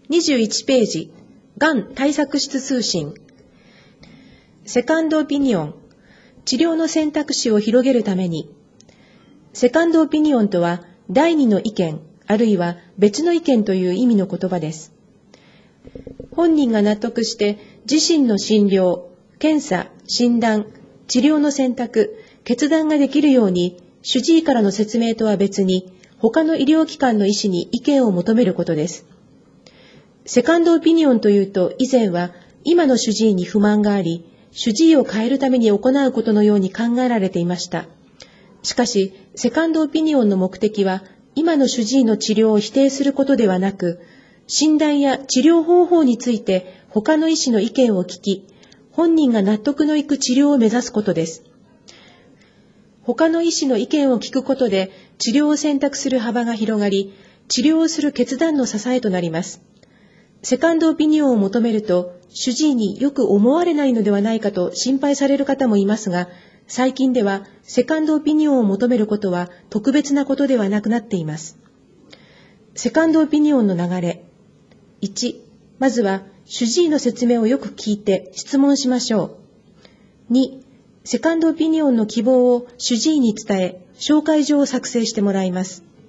21ページ、がん対策室通信。セカンドオピニオン、治療の選択肢を広げるために。セカンドオピニオンとは、第二の意見、あるいは別の意見という意味の言葉です。本人が納得して自身の診療、検査、診断、治療の選択、決断ができるように、主治医からの説明とは別に、他の医療機関の医師に意見を求めることです。セカンドオピニオンというと、以前は今の主治医に不満があり、主治医を変えるために行うことのように考えられていました。しかし、セカンドオピニオンの目的は、今の主治医の治療を否定することではなく、診断や治療方法について他の医師の意見を聞き、本人が納得のいく治療を目指すことです。他の医師の意見を聞くことで治療を選択する幅が広がり、治療をする決断の支えとなります。セカンドオピニオンを求めると、主治医によく思われないのではないかと心配される方もいますが、最近ではセカンドオピニオンを求めることは特別なことではなくなっています。セカンドオピニオンの流れ。1、まずは主治医の説明をよく聞いて質問しましょう。2、セカンドオピニオンの希望を主治医に伝え、紹介状を作成してもらいます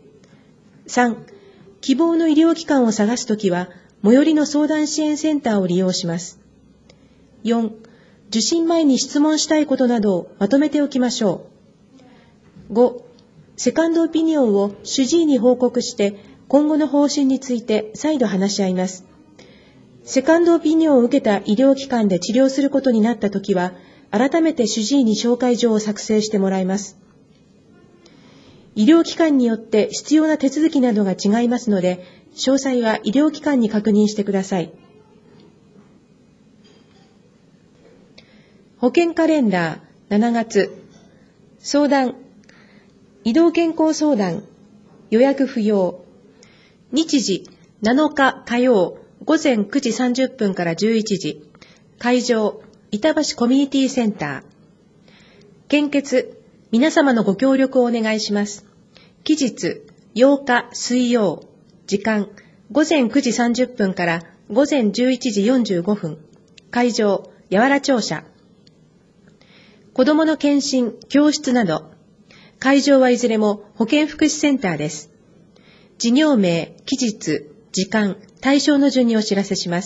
。3、希望の医療機関を探すときは、最寄りの相談支援センターを利用します。4、受診前に質問したいことなどをまとめておきましょう。5、セカンドオピニオンを主治医に報告して、今後の方針について再度話し合います。セカンドオピニオンを受けた医療機関で治療することになったときは、改めて主治医に紹介状を作成してもらいます。医療機関によって必要な手続きなどが違いますので、詳細は医療機関に確認してください。保険カレンダー7月。相談。移動健康相談。予約不要。日時7日火曜午前9時30分から11時。会場板橋コミュニティセンター。献血。皆様のご協力をお願いします。期日8日水曜。時間午前9時30分から午前11時45分。会場八原庁舎。子どもの検診、教室など。会場はいずれも保健福祉センターです。事業名、期日、時間、対象の順にお知らせします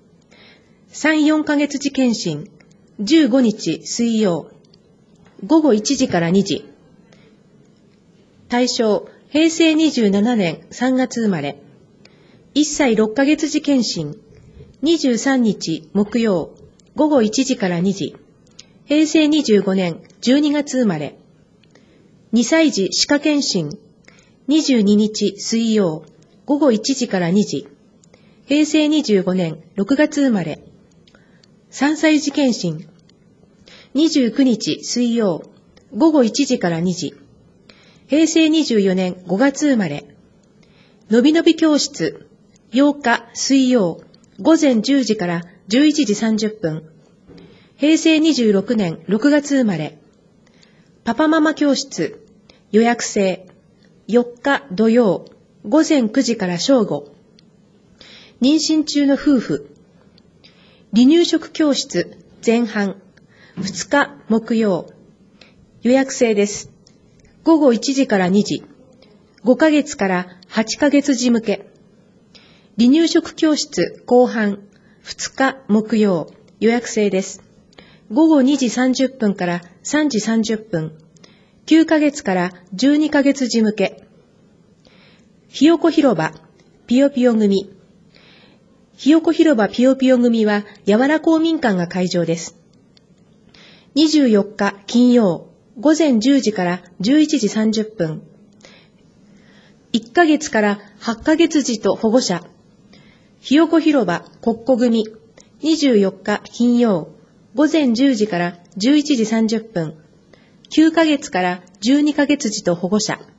。3、4ヶ月時検診、15日水曜。午後1時から2時。対象、平成27年3月生まれ。1歳6ヶ月時検診、23日木曜。午後1時から2時。平成25年12月生まれ。2歳児歯科検診、22日水曜。午後1時から2時。平成25年6月生まれ。3歳児検診、29日水曜。午後1時から2時。平成24年5月生まれ。のびのび教室、8日水曜。午前10時から11時30分。平成26年6月生まれ。パパママ教室、予約制。4日土曜。午前9時から正午。妊娠中の夫婦。離乳食教室、前半。2日木曜。予約制です。午後1時から2時。5ヶ月から8ヶ月時向け。離乳食教室後半。2日木曜。予約制です。午後2時30分から3時30分。9ヶ月から12ヶ月時向け。ひよこ広場、ぴよぴよ組。ひよこ広場ぴよぴよ組は、やわら公民館が会場です。24日金曜、午前10時から11時30分。1ヶ月から8ヶ月児と保護者。ひよこ広場こっこ組。24日金曜、午前10時から11時30分。9ヶ月から12ヶ月児と保護者。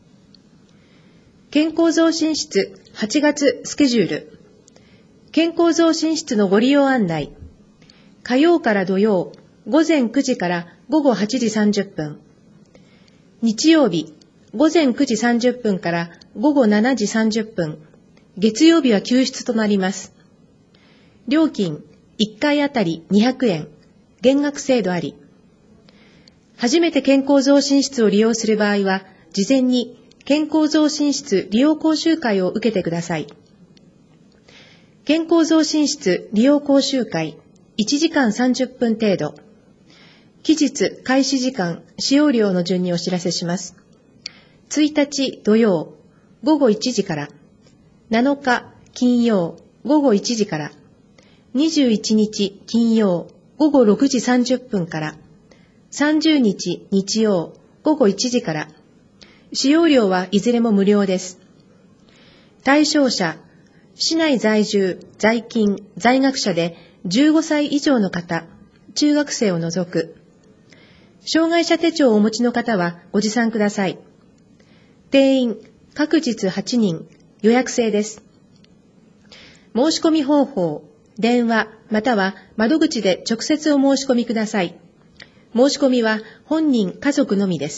健康増進室8月スケジュール。健康増進室のご利用案内。火曜から土曜、午前9時から午後8時30分。日曜日、午前9時30分から午後7時30分。 月曜日は休室となります。料金1回あたり200円、減額制度あり。初めて健康増進室を利用する場合は、事前に健康増進室利用講習会を受けてください。健康増進室利用講習会1時間30分程度。期日開始時間、使用料の順にお知らせします。1日土曜午後1時から、7日金曜午後1時から、21日金曜午後6時30分から、30日日曜午後1時から。使用料はいずれも無料です。対象者、市内在住、在勤、在学者で15歳以上の方、中学生を除く。障害者手帳をお持ちの方はご持参ください。定員、各日8人、予約制です。申し込み方法、電話または窓口で直接お申し込みください。申し込みは本人、家族のみです。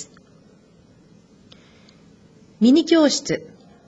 ミニ教室。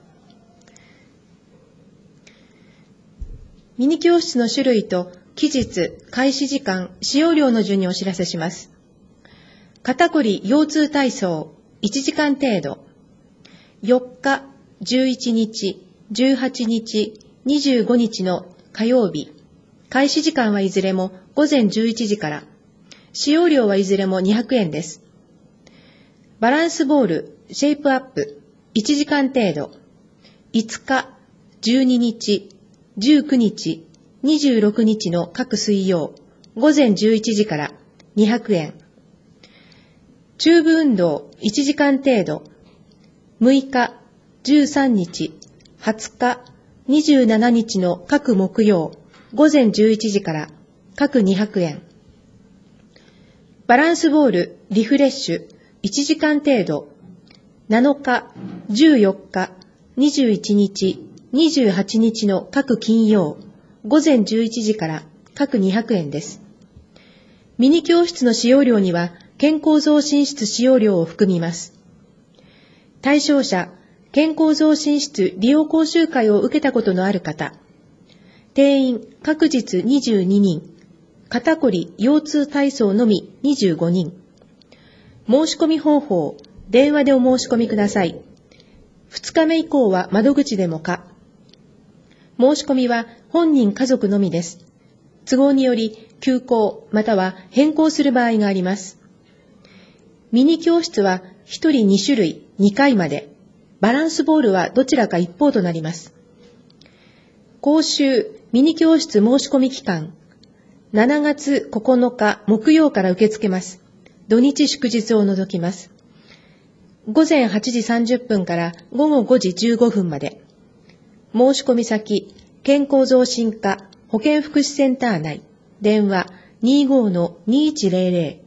ミニ教室の種類と期日、開始時間、使用料の順にお知らせします。肩こり腰痛体操1時間程度。4日、11日、18日、25日の火曜日。開始時間はいずれも午前11時から。使用料はいずれも200円です。バランスボール、シェイプアップ1時間程度。5日、12日、19日、26日の各水曜、午前11時から200円。チューブ運動1時間程度。6日、13日、20日、27日の各木曜、午前11時から各200円。バランスボール、リフレッシュ1時間程度。7日、14日、21日、28日の各金曜、午前11時から各200円です。ミニ教室の使用料には健康増進室使用料を含みます。対象者、健康増進室利用講習会を受けたことのある方、定員各日22人、肩こり腰痛体操のみ25人。申し込み方法、電話でお申し込みください。2日目以降は窓口でも可。申し込みは本人家族のみです。都合により休校または変更する場合があります。ミニ教室は1人2種類2回まで。バランスボールはどちらか一方となります。講習ミニ教室申し込み期間、7月9日木曜から受け付けます。土日祝日を除きます。午前8時30分から午後5時15分まで。申し込み先、健康増進課保健福祉センター内。電話 25-2100